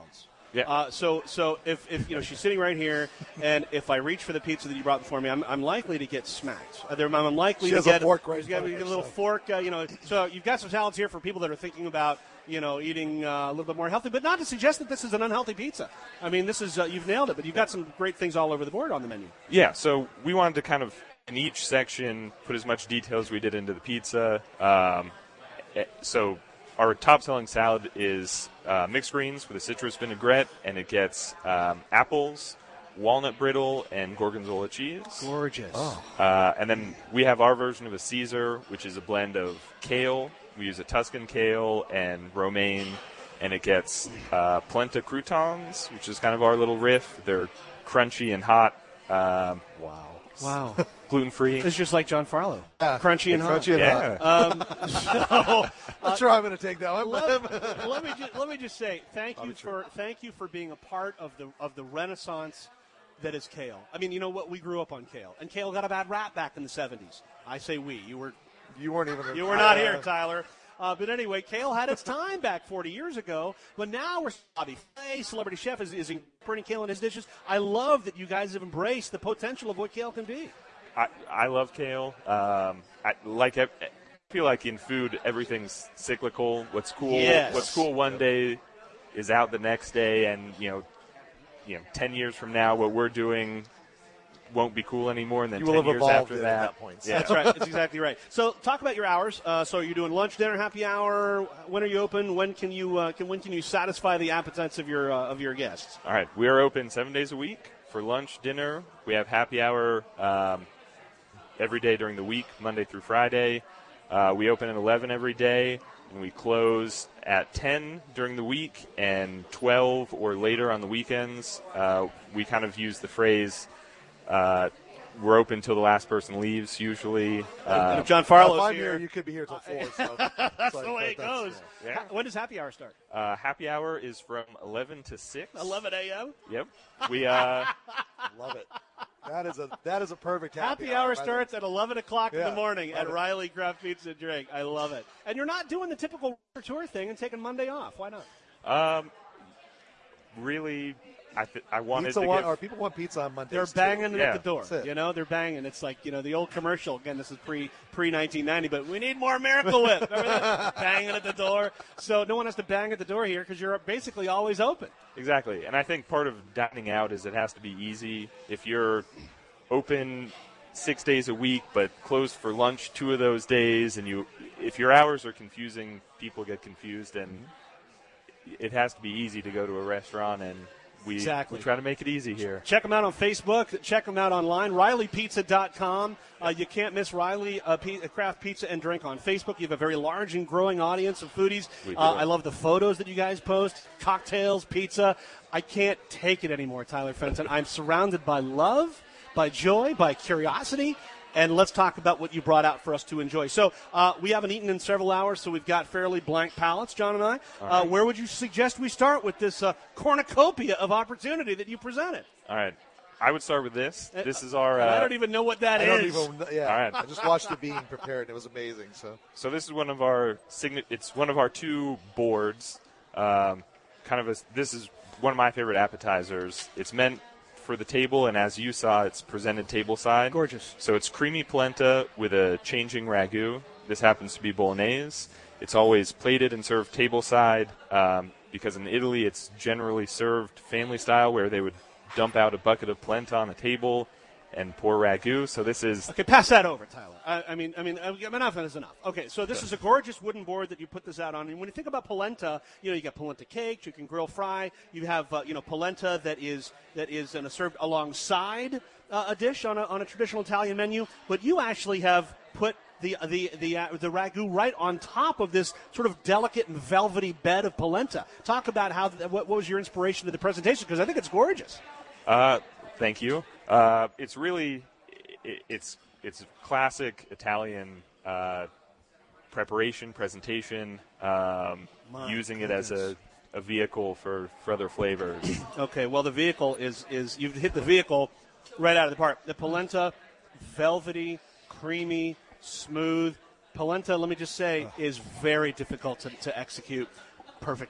Yeah. Uh, so, so if, if you know she's sitting right here, and if I reach for the pizza that you brought before me, I'm, I'm likely to get smacked. Uh, there- I'm likely She to has a get fork right in she's got front of a her, little so. fork. Uh, you know, so you've got some salads here for people that are thinking about you know eating uh, a little bit more healthy, but not to suggest that this is an unhealthy pizza. I mean, this is uh, you've nailed it. But you've got some great things all over the board on the menu. Yeah, so we wanted to kind of, in each section, put as much detail as we did into the pizza. Um, eh, so our top-selling salad is uh, mixed greens with a citrus vinaigrette, and it gets um, apples, walnut brittle, and gorgonzola cheese. Gorgeous. Uh, and then we have our version of a Caesar, which is a blend of kale. We use a Tuscan kale and romaine, and it gets uh, polenta croutons, which is kind of our little riff. They're crunchy and hot. Um, Wow. Wow. gluten-free. It's just like John Farlow. Yeah. Crunchy and hot. Crunchy and Yeah. hot. Um, so, I'm sure I'm going to take that one. let, but- let me just, let me just say thank you Probably for thank you for being a part of the of the renaissance that is kale. I mean, you know what? We grew up on kale, and kale got a bad rap back in the seventies. I say we. You were You weren't even. you were not uh, here, Tyler. Uh, but anyway, kale had its time back forty years ago, but now we're Bobby Flay, Celebrity Chef, is, is incorporating kale in his dishes. I love that you guys have embraced the potential of what kale can be. I, I love kale. Um, I like. I feel like in food, everything's cyclical. What's cool? Yes. What's cool one day is out the next day, and you know, you know, ten years from now, what we're doing won't be cool anymore, and then You ten will have years evolved after at that. that point. Yeah. That's right. That's exactly right. So, talk about your hours. Uh, so, you're doing lunch, dinner, happy hour. When are you open? When can you uh, can when can you satisfy the appetites of your uh, of your guests? All right, we are open seven days a week for lunch, dinner. We have happy hour um, every day during the week, Monday through Friday. Uh, we open at eleven every day, and we close at ten during the week and twelve or later on the weekends. Uh, we kind of use the phrase, uh, we're open till the last person leaves, usually. and Uh, if John If Farlow's I'm here, here, you could be here till four. So that's the way it goes. Yeah. Ha- When does happy hour start? uh, happy hour is from eleven to six. eleven a.m. Yep. We uh, Love it. That is a that is a perfect happy, Happy hour by the- starts at eleven o'clock in Yeah, the morning love at it. Riley Craft Pizza and Drink. I love it. And you're not doing the typical tour thing and taking Monday off. Why not? um, really, I th- I wanted Pizza to want, give. or people want pizza on Mondays. They're too. banging it Yeah. at the door. That's it. You know, they're banging. It's like, you know, the old commercial. Again, this is pre pre nineteen ninety, but we need more Miracle Whip. Remember that? Banging at the door. So no one has to bang at the door here because you're basically always open. Exactly, and I think part of dining out is it has to be easy. If you're open six days a week but closed for lunch two of those days, and you, if your hours are confusing, people get confused, and it has to be easy to go to a restaurant, and we, Exactly. we try to make it easy here. Check them out on Facebook. Check them out online. Riley Pizza dot com. Uh, you can't miss Riley uh, P- Craft Pizza and Drink on Facebook. You have a very large and growing audience of foodies. We do. Uh, I love the photos that you guys post. Cocktails, pizza. I can't take it anymore, Tyler Fenton. I'm surrounded by love, by joy, by curiosity. And let's talk about what you brought out for us to enjoy. So uh, we haven't eaten in several hours, so we've got fairly blank palates, John and I. Uh, where would you suggest we start with this uh, cornucopia of opportunity that you presented? All right, I would start with this. This is our. And I Uh, don't even know what that I don't is. even. Yeah. All right. I just watched it being prepared. and It was amazing. So So this is one of our signa- It's one of our two boards. Um, kind of a. This is one of my favorite appetizers. It's meant for the table, and as you saw, it's presented table side. Gorgeous. So it's creamy polenta with a changing ragu. This happens to be bolognese. It's always plated and served table side um, because in Italy it's generally served family style, where they would dump out a bucket of polenta on the table and pour ragu. So this is. Okay, pass that over, Tyler. I, I mean, I mean, uh, enough is enough. Okay, so this is a gorgeous wooden board that you put this out on. And when you think about polenta, you know, you got polenta cakes, you can grill fry. You have, uh, you know, polenta that is that is uh, served alongside uh, a dish on a on a traditional Italian menu. But you actually have put the the the uh, the ragu right on top of this sort of delicate and velvety bed of polenta. Talk about how what, what was your inspiration to the presentation? Because I think it's gorgeous. Uh, thank you. Uh, it's really, it, it's it's classic Italian uh, preparation, presentation, um, My using it as a, a vehicle for, for other flavors. Okay, well, the vehicle is, is you've hit the vehicle right out of the park. The polenta, velvety, creamy, smooth. Polenta, let me just say, is very difficult to, to execute perfectly.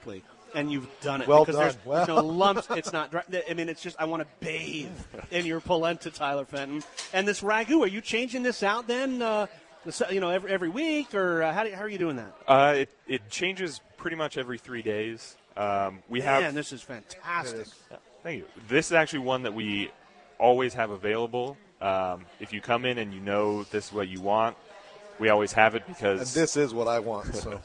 and you've done it. Well because done. There's, Well. there's no lumps. It's not dry. I mean, it's just I want to bathe in your polenta, Tyler Fenton. And this ragu, are you changing this out then, uh, you know, every, every week? Or uh, how, do, how are you doing that? Uh, it, it changes pretty much every three days. Um, we Man, have. this is fantastic. Yeah, thank you. This is actually one that we always have available. Um, if you come in and you know this is what you want, we always have it because And this is what I want. So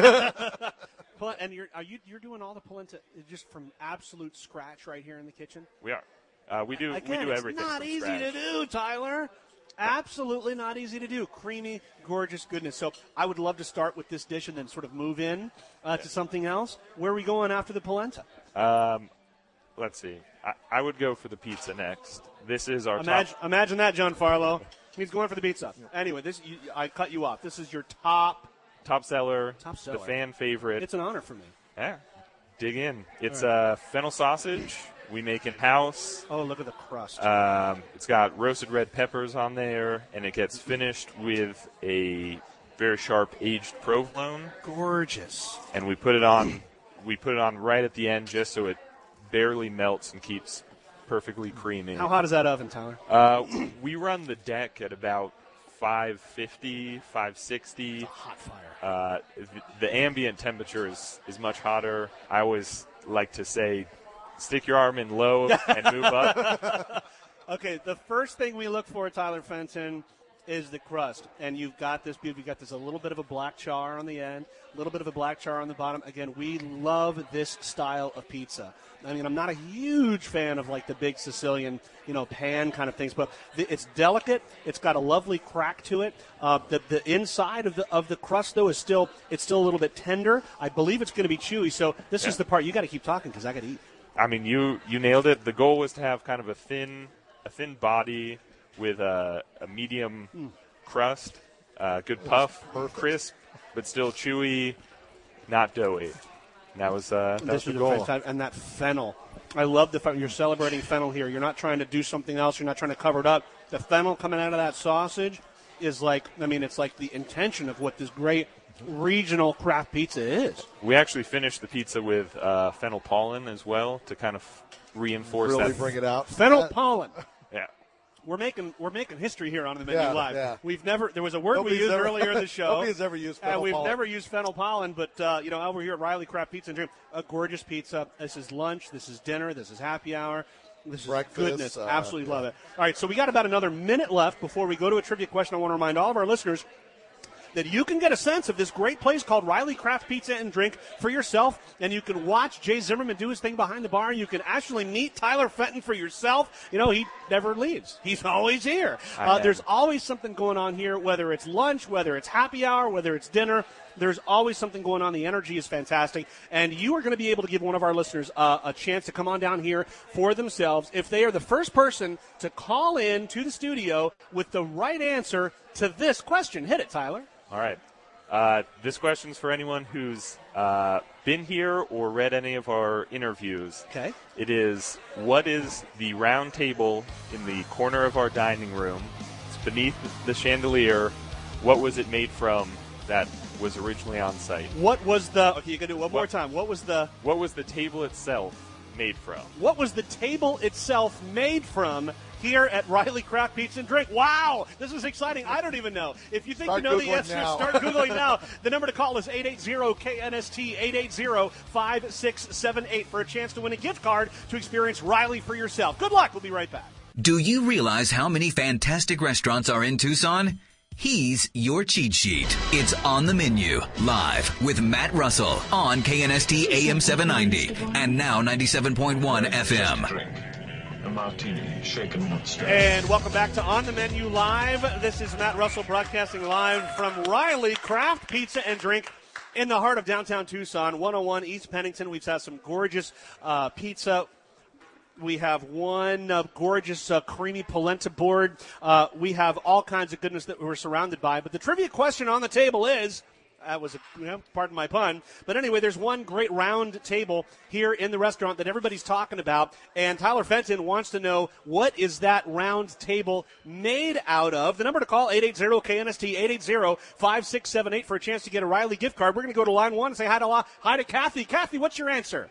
And you're are you you're doing all the polenta just from absolute scratch right here in the kitchen? we are. Uh, we do. Again, we do it's everything. not from easy scratch. to do, Tyler. Absolutely not easy to do. Creamy, gorgeous goodness. So I would love to start with this dish and then sort of move in uh, to something else. Where are we going after the polenta? Um, let's see. I, I would go for the pizza next. This is our Imagine, top. imagine that, John Farlow. He's going for the pizza. Anyway, this you, I cut you off. This is your top. Top seller, Top seller. the fan favorite. It's an honor for me. Yeah, dig in. It's uh, fennel sausage we make in house. Oh, look at the crust. Um, it's got roasted red peppers on there, and it gets finished with a very sharp aged provolone. Gorgeous. And we put it on. We put it on right at the end, just so it barely melts and keeps perfectly creamy. How hot is that oven, Tyler? Uh, we run the deck at about five fifty, five sixty. Hot fire. Uh, the, the ambient temperature is, is much hotter. I always like to say, stick your arm in low and move up. Okay, the first thing we look for, Tyler Fenton, is the crust. And you've got this beauty. You've got this a little bit of a black char on the end, a little bit of a black char on the bottom. Again, we love this style of pizza. I mean, I'm not a huge fan of like the big Sicilian, you know, pan kind of things, but the, it's delicate. It's got a lovely crack to it. Uh, the the inside of the of the crust though is still it's still a little bit tender. I believe it's going to be chewy. So this Yeah. is the part you got to keep talking because I got to eat. I mean, you, you nailed it. The goal was to have kind of a thin a thin body with a, a medium Mm. crust, uh, good puff, crisp, but still chewy, not doughy. And that was uh, that was This the is a goal. fantastic, and that fennel. I love the fact you're celebrating fennel here. You're not trying to do something else. You're not trying to cover it up. The fennel coming out of that sausage is like, I mean, it's like the intention of what this great regional craft pizza is. We actually finished the pizza with uh, fennel pollen as well to kind of reinforce really that. bring it out. Fennel Uh, pollen. Yeah. We're making we're making history here on the Menu Yeah, Live. yeah. We've never there was a word Nobody's we used ever- earlier in the show. Nobody's ever used and fennel we've pollen. never used fennel pollen, but uh, you know, over here at Riley Craft Pizza and Dream, a gorgeous pizza. This is lunch. This is dinner. This is happy hour. This is Breakfast, goodness. uh, Absolutely yeah. love it. All right, so we got about another minute left before we go to a trivia question. I want to remind all of our listeners that you can get a sense of this great place called Riley Craft Pizza and Drink for yourself, and you can watch Jay Zimmerman do his thing behind the bar. You can actually meet Tyler Fenton for yourself. You know, he never leaves. He's always here. Uh, there's always something going on here, whether it's lunch, whether it's happy hour, whether it's dinner. There's always something going on. The energy is fantastic. And you are going to be able to give one of our listeners uh, a chance to come on down here for themselves if they are the first person to call in to the studio with the right answer to this question. Hit it, Tyler. All right. Uh, this question's for anyone who's uh, been here or read any of our interviews. Okay. It is, what is the round table in the corner of our dining room? It's beneath the chandelier. What was it made from that was originally on site? What was the? Okay, you can do it one more What- time. What was the? What was the table itself made from? What was the table itself made from? Here at Riley Craft Pizza and Drink. Wow, this is exciting. I don't even know. If you think Start you know the Googling answer, now. start Googling now. The number to call is eight eight zero K N S T, eight eight zero, five six seven eight for a chance to win a gift card to experience Riley for yourself. Good luck. We'll be right back. Do you realize how many fantastic restaurants are in Tucson? He's your cheat sheet. It's On the Menu, live with Matt Russell on K N S T A M seven ninety and now ninety-seven point one F M. A martini, shaken not stirred. And welcome back to On the Menu Live. This is Matt Russell broadcasting live from Riley Craft Pizza and Drink in the heart of downtown Tucson, one oh one East Pennington. We've had some gorgeous uh, pizza. We have one uh, gorgeous uh, creamy polenta board. Uh, we have all kinds of goodness that we're surrounded by. But the trivia question on the table is, That was, a, you know, pardon my pun. But anyway, there's one great round table here in the restaurant that everybody's talking about, and Tyler Fenton wants to know, what is that round table made out of? The number to call, eight eight zero K N S T, eight eight zero, five six seven eight for a chance to get a Riley gift card. We're going to go to line one and say hi to, hi to Kathy. Kathy, what's your answer?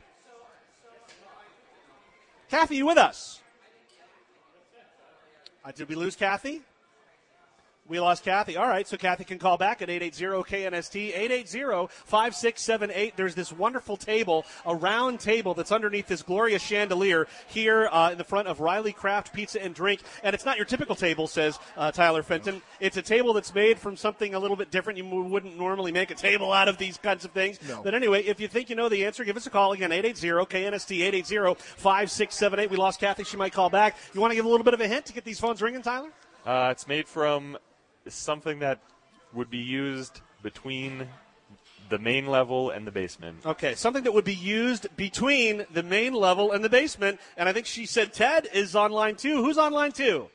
Kathy, you with us? Uh, did we lose Kathy? We lost Kathy. All right, so Kathy can call back at eight eight zero K N S T, eight eight zero, five six seven eight. There's this wonderful table, a round table that's underneath this glorious chandelier here uh, in the front of Riley Craft Pizza and Drink. And it's not your typical table, says uh, Tyler Fenton. It's a table that's made from something a little bit different. You wouldn't normally make a table out of these kinds of things. No. But anyway, if you think you know the answer, give us a call again, eight eight zero K N S T, eight eight zero, five six seven eight. We lost Kathy. She might call back. You want to give a little bit of a hint to get these phones ringing, Tyler? Uh, it's made from something that would be used between the main level and the basement. Okay, something that would be used between the main level and the basement. And I think she said Ted is on line two. Who's on line two?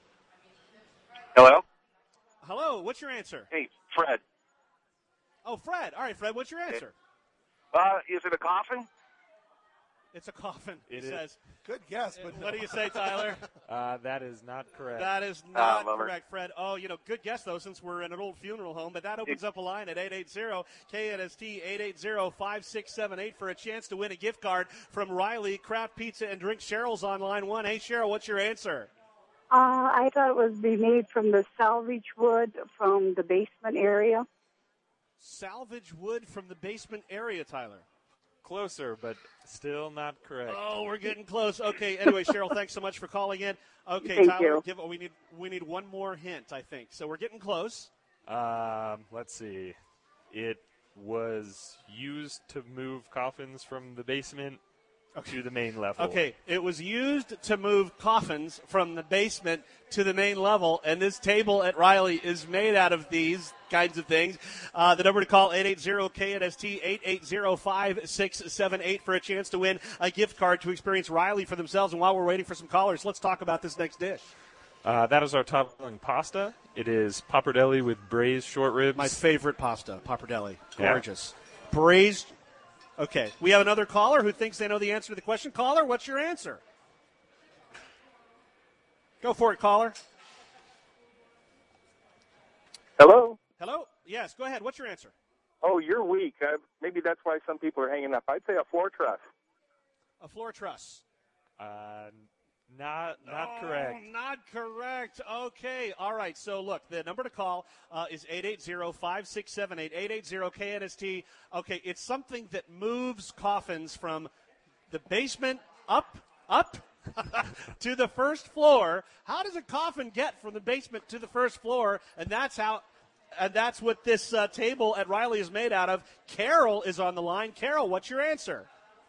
Hello? Hello, what's your answer? Hey, Fred. Oh, Fred. All right, Fred, what's your answer? Uh, is it a coffin? It's a coffin, it he is. says. Good guess, but What do you say, Tyler? Uh, that is not correct. That is Ah, not bummer. correct, Fred. Oh, you know, good guess, though, since we're in an old funeral home. But that opens up a line at eight eight zero K N S T, eight eight zero, five six seven eight for a chance to win a gift card from Riley Craft Pizza and Drink. Cheryl's on line one. Hey, Cheryl, what's your answer? Uh, I thought it was be made from the salvage wood from the basement area. Salvage wood from the basement area, Tyler. Closer, but still not correct. Oh, we're getting close. Okay. Anyway, Cheryl, thanks so much for calling in. Okay, Thank Tyler, you. give, we need we need one more hint, I think. So we're getting close. Um, let's see. It was used to move coffins from the basement to the main level. Okay, it was used to move coffins from the basement to the main level, and this table at Riley is made out of these kinds of things. Uh, the number to call, eight eight zero K N S T, eight eight zero, five six seven eight for a chance to win a gift card to experience Riley for themselves. And while we're waiting for some callers, let's talk about this next dish. Uh, that is our top-selling pasta. It is pappardelle with braised short ribs. My favorite pasta, pappardelle. Yeah. Gorgeous. Braised. Okay, we have another caller who thinks they know the answer to the question. Caller, what's your answer? Go for it, caller. Hello? Hello? Yes, go ahead. What's your answer? Oh, you're weak. Uh, maybe that's why some people are hanging up. I'd say a floor truss. A floor truss. Uh, not not oh, correct. Not correct. Okay. All right. So, look, the number to call uh, is eight eight zero, five six seven eight, eight eight zero K N S T. Okay, it's something that moves coffins from the basement up, up to the first floor. How does a coffin get from the basement to the first floor? And that's how. And that's what this uh, table at Riley is made out of. Carol is on the line. Carol, what's your answer?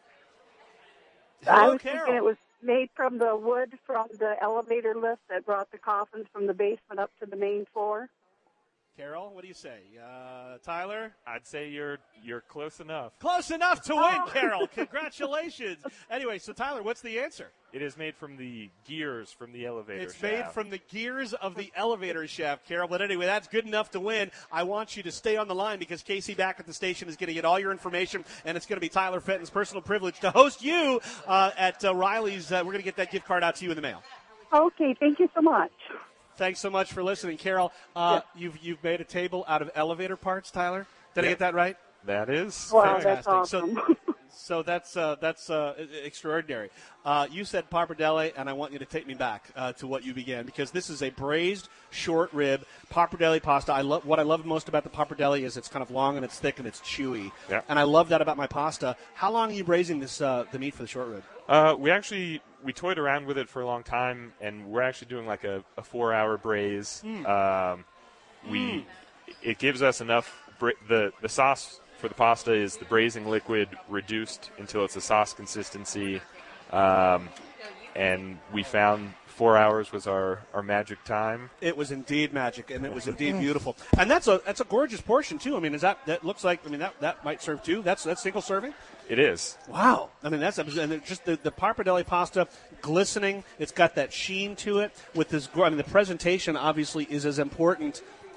I Hello, was Carol. thinking it was made from the wood from the elevator lift that brought the coffins from the basement up to the main floor. Carol, what do you say? Uh, Tyler? I'd say you're you're close enough. Close enough to win, Carol. Congratulations. Anyway, so Tyler, what's the answer? It is made from the gears from the elevator It's shaft. made from the gears of the elevator shaft, Carol. But anyway, that's good enough to win. I want you to stay on the line because Casey back at the station is going to get all your information, and it's going to be Tyler Fenton's personal privilege to host you uh, at uh, Riley's. Uh, we're going to get that gift card out to you in the mail. Okay, thank you so much. Thanks so much for listening, Carol. Uh, yeah. You've you've made a table out of elevator parts, Tyler. Did yeah. I get that right? That is wow, fantastic. That's awesome. So, so that's uh, that's uh, extraordinary. Uh, you said pappardelle, and I want you to take me back uh, to what you began because this is a braised short rib pappardelle pasta. I love what I love most about the pappardelle is it's kind of long and it's thick and it's chewy, yeah. and I love that about my pasta. How long are you braising this uh, the meat for the short rib? Uh, we actually we toyed around with it for a long time, and we're actually doing like a, a four-hour braise. Mm. Um, we mm. it gives us enough. Bra- the the sauce for the pasta is the braising liquid reduced until it's a sauce consistency, um, and we found four hours was our, our magic time. It was indeed magic, and it was indeed beautiful. And that's a that's a gorgeous portion too. I mean, is that that looks like? I mean, that, that might serve two. That's that's single serving. It is. Wow. I mean, that's and it just the, the pappardelle pasta glistening. It's got that sheen to it with this. I mean, the presentation obviously is as important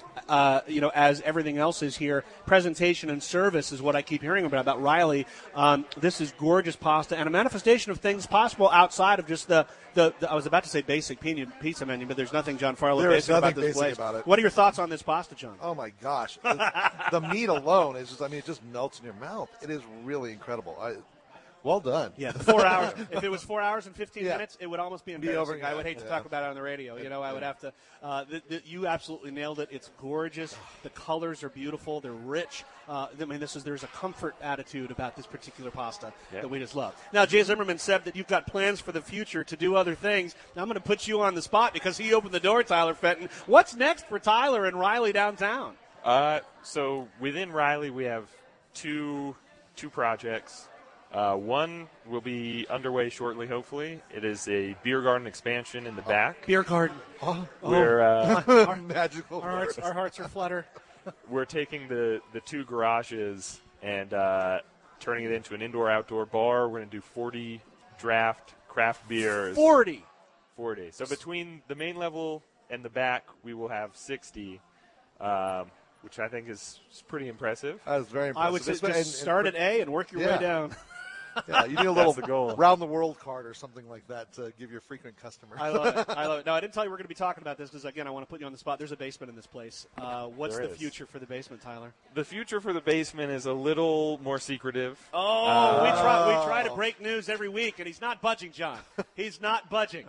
uh, you know, as everything else is here. Presentation and service is what I keep hearing about, about Riley. Um, this is gorgeous pasta and a manifestation of things possible outside of just the, the, the I was about to say basic pizza menu, but there's nothing, John Farlow, There is basic nothing about this basic place. about it. What are your thoughts on this pasta, John? Oh, my gosh. The, the meat alone is just, I mean, it just melts in your mouth. It is really incredible. I, well done. Yeah, the four hours. If it was four hours and fifteen Yeah. minutes, it would almost be Be embarrassing. over, I would hate yeah. to talk about it on the radio. You know, I would have to. Uh, th- th- you absolutely nailed it. It's gorgeous. The colors are beautiful. They're rich. Uh, I mean, this is there's a comfort attitude about this particular pasta Yeah. that we just love. Now, Jay Zimmerman said that you've got plans for the future to do other things. Now, I'm going to put you on the spot because he opened the door, Tyler Fenton. What's next for Tyler and Riley downtown? Uh, so within Riley, we have two two projects. Uh, one will be underway shortly, hopefully. It is a beer garden expansion in the back. Beer garden. Oh, Where uh, Our, magical. our hearts, our hearts are flutter. we're taking the, the two garages and uh, turning it into an indoor-outdoor bar. We're going to do forty draft craft beers. forty. forty. So between the main level and the back, we will have sixty, um, which I think is, is pretty impressive. That is very impressive. I would say This- just and- and start for- at A and work your Yeah. way down. Yeah, you need a little That's the goal. round the world card or something like that to give your frequent customer. I love it. I love it. No, I didn't tell you we're going to be talking about this because, again, I want to put you on the spot. There's a basement in this place. Uh, what's There the is. future for the basement, Tyler? The future for the basement is a little more secretive. Oh, Uh, we try we try to break news every week, and he's not budging, John. He's not budging.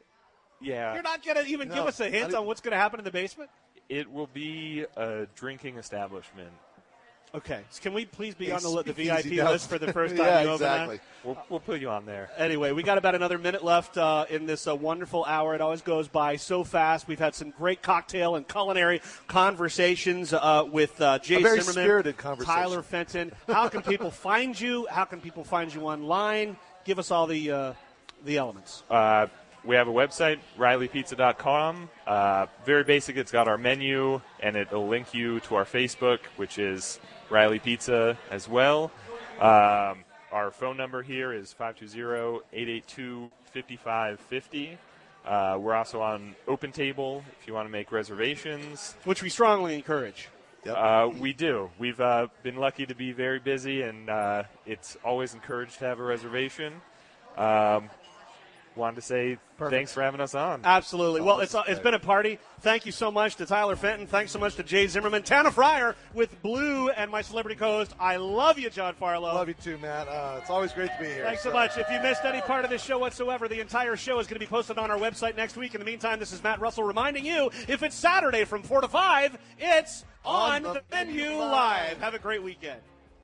Yeah. You're not going to even No, give us a hint I on what's going to happen in the basement? It will be a drinking establishment. Okay. So can we please be A on the, li- the V speakeasy I P down- list for the first time yeah, you open that? exactly. We'll, we'll put you on there. Anyway, we got about another minute left uh, in this uh, wonderful hour. It always goes by so fast. We've had some great cocktail and culinary conversations uh, with uh, Jay A very Zimmerman, spirited conversation. Tyler Fenton. How can people find you? How can people find you online? Give us all the uh, the elements. Uh, we have a website, riley pizza dot com. Uh, very basic. It's got our menu, and it'll link you to our Facebook, which is Riley Pizza as well. Um, our phone number here is five two zero, eight eight two, five five five zero. Uh, we're also on Open Table if you want to make reservations. Which we strongly encourage. Uh, we do. We've uh, been lucky to be very busy, and uh, it's always encouraged to have a reservation. Um, wanted to say Perfect. thanks for having us on. Absolutely. Well, Oh, it's this is it's great. been a party. Thank you so much to Tyler Fenton. Thanks so much to Jay Zimmerman. Tana Fryer with Blue and my celebrity co-host. I love you, John Farlow. Love you too, Matt. Uh, it's always great to be here. Thanks so much. If you missed any part of this show whatsoever, the entire show is going to be posted on our website next week. In the meantime, this is Matt Russell reminding you, if it's Saturday from four to five, it's On, On the the Menu Menu Live. Live. Have a great weekend.